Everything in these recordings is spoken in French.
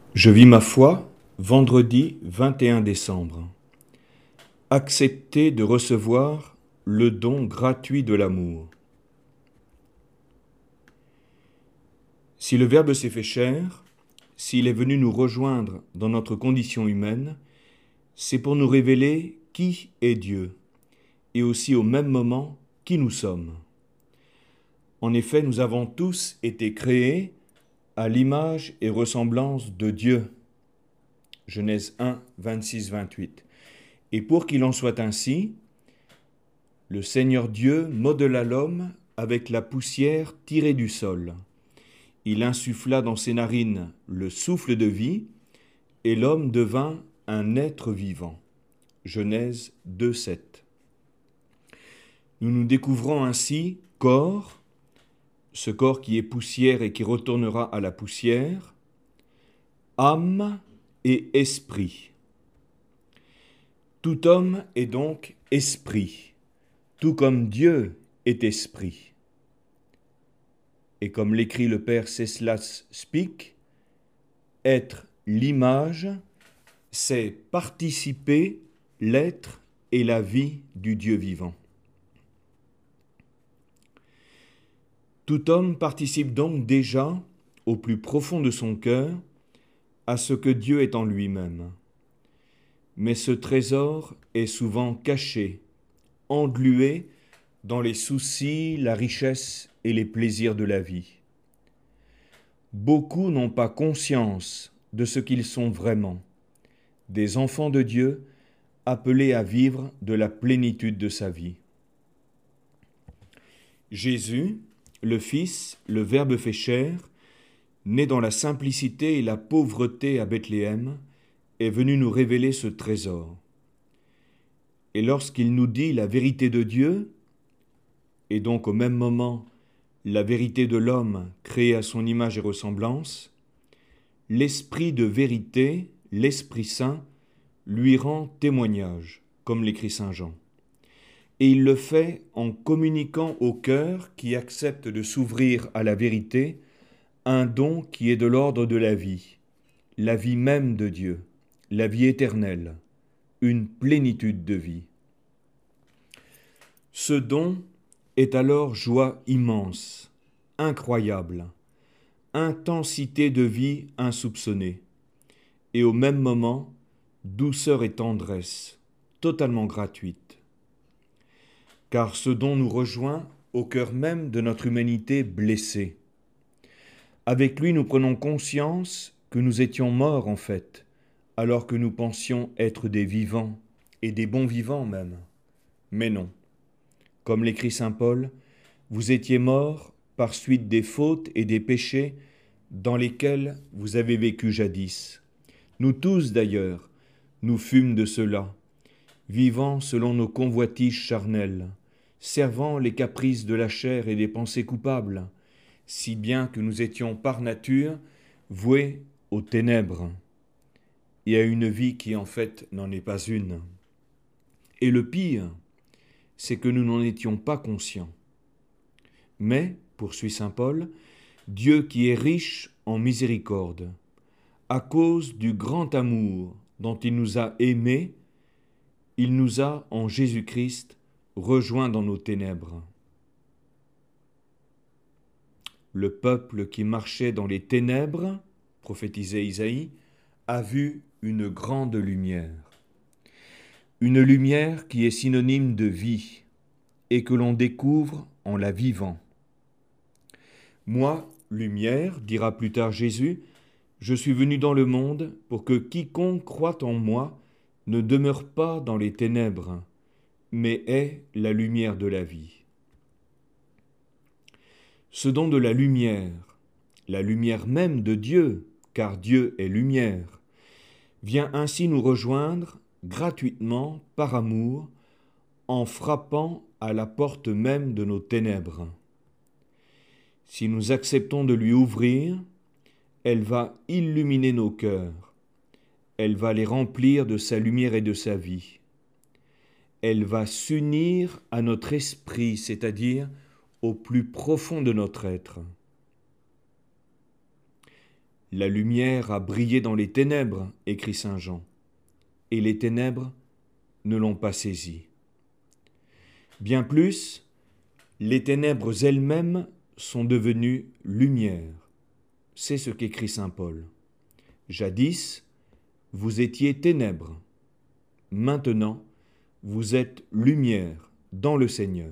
Je vis ma foi, vendredi 21 décembre. Accepter de recevoir le don gratuit de l'amour. Si le Verbe s'est fait chair, s'il est venu nous rejoindre dans notre condition humaine, c'est pour nous révéler qui est Dieu, et aussi au même moment qui nous sommes. En effet, nous avons tous été créés à l'image et ressemblance de Dieu. Genèse 1, 26-28. Et pour qu'il en soit ainsi, le Seigneur Dieu modela l'homme avec la poussière tirée du sol. Il insuffla dans ses narines le souffle de vie, et l'homme devint un être vivant. Genèse 2, 7. Nous nous découvrons ainsi corps, ce corps qui est poussière et qui retournera à la poussière, âme et esprit. Tout homme est donc esprit, tout comme Dieu est esprit. Et comme l'écrit le père Ceslas Spik, être l'image, c'est participer l'être et la vie du Dieu vivant. Tout homme participe donc déjà, au plus profond de son cœur, à ce que Dieu est en lui-même. Mais ce trésor est souvent caché, englué dans les soucis, la richesse et les plaisirs de la vie. Beaucoup n'ont pas conscience de ce qu'ils sont vraiment, des enfants de Dieu appelés à vivre de la plénitude de sa vie. Jésus, le Fils, le Verbe fait chair, né dans la simplicité et la pauvreté à Bethléem, est venu nous révéler ce trésor. Et lorsqu'il nous dit la vérité de Dieu, et donc au même moment la vérité de l'homme créé à son image et ressemblance, l'Esprit de vérité, l'Esprit Saint, lui rend témoignage, comme l'écrit Saint Jean. Et il le fait en communiquant au cœur qui accepte de s'ouvrir à la vérité, un don qui est de l'ordre de la vie même de Dieu, la vie éternelle, une plénitude de vie. Ce don est alors joie immense, incroyable, intensité de vie insoupçonnée, et au même moment, douceur et tendresse, totalement gratuite. Car ce don nous rejoint au cœur même de notre humanité blessée. Avec lui, nous prenons conscience que nous étions morts en fait, alors que nous pensions être des vivants, et des bons vivants même. Mais non. Comme l'écrit saint Paul, vous étiez morts par suite des fautes et des péchés dans lesquels vous avez vécu jadis. Nous tous d'ailleurs, nous fûmes de cela, vivant selon nos convoitises charnelles, servant les caprices de la chair et des pensées coupables, si bien que nous étions par nature voués aux ténèbres et à une vie qui en fait n'en est pas une. Et le pire, c'est que nous n'en étions pas conscients. Mais, poursuit saint Paul, Dieu qui est riche en miséricorde, à cause du grand amour dont il nous a aimés, il nous a, en Jésus-Christ, rejoints dans nos ténèbres. Le peuple qui marchait dans les ténèbres, prophétisait Isaïe, a vu une grande lumière. Une lumière qui est synonyme de vie et que l'on découvre en la vivant. Moi, lumière, dira plus tard Jésus, je suis venu dans le monde pour que quiconque croit en moi ne demeure pas dans les ténèbres, mais ait la lumière de la vie. Ce don de la lumière même de Dieu, car Dieu est lumière, vient ainsi nous rejoindre gratuitement, par amour, en frappant à la porte même de nos ténèbres. Si nous acceptons de lui ouvrir, elle va illuminer nos cœurs, elle va les remplir de sa lumière et de sa vie. Elle va s'unir à notre esprit, c'est-à-dire au plus profond de notre être. La lumière a brillé dans les ténèbres, écrit saint Jean, et les ténèbres ne l'ont pas saisie. Bien plus, les ténèbres elles-mêmes sont devenues lumière. C'est ce qu'écrit saint Paul. Jadis, vous étiez ténèbres. Maintenant, vous êtes lumière dans le Seigneur.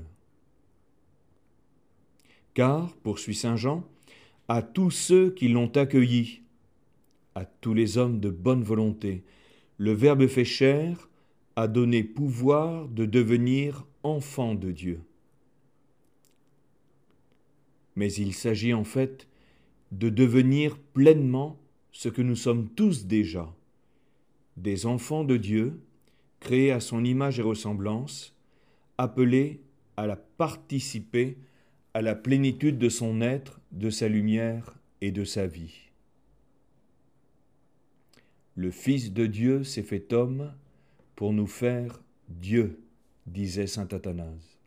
Car, poursuit saint Jean, à tous ceux qui l'ont accueilli, à tous les hommes de bonne volonté, le Verbe fait chair a donné pouvoir de devenir enfants de Dieu. Mais il s'agit en fait de devenir pleinement ce que nous sommes tous déjà, des enfants de Dieu, créés à son image et ressemblance, appelés à la participer à la plénitude de son être, de sa lumière et de sa vie. Le Fils de Dieu s'est fait homme pour nous faire Dieu, disait saint Athanase.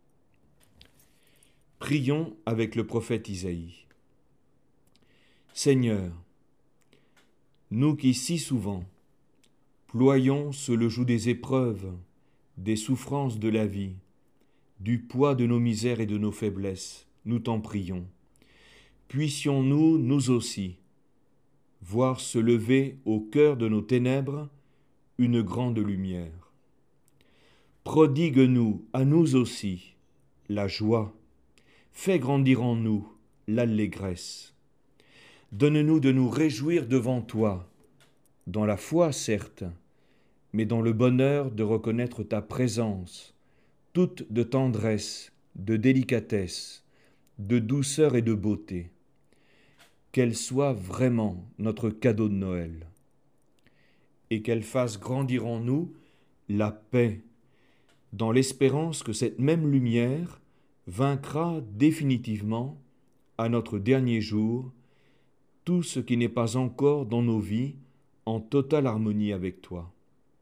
Prions avec le prophète Isaïe. Seigneur, nous qui si souvent ployons sous le joug des épreuves, des souffrances de la vie, du poids de nos misères et de nos faiblesses, nous t'en prions. Puissions-nous, nous aussi, voir se lever au cœur de nos ténèbres une grande lumière. Prodigue-nous, à nous aussi, la joie. Fais grandir en nous l'allégresse. Donne-nous de nous réjouir devant toi, dans la foi certes, mais dans le bonheur de reconnaître ta présence, toute de tendresse, de délicatesse, de douceur et de beauté. Qu'elle soit vraiment notre cadeau de Noël, et qu'elle fasse grandir en nous la paix, dans l'espérance que cette même lumière vaincra définitivement, à notre dernier jour, tout ce qui n'est pas encore dans nos vies en totale harmonie avec toi.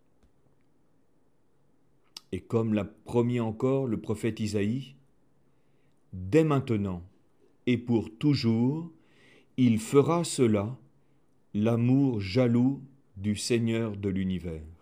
Et comme l'a promis encore le prophète Isaïe, dès maintenant et pour toujours, il fera cela, l'amour jaloux du Seigneur de l'univers.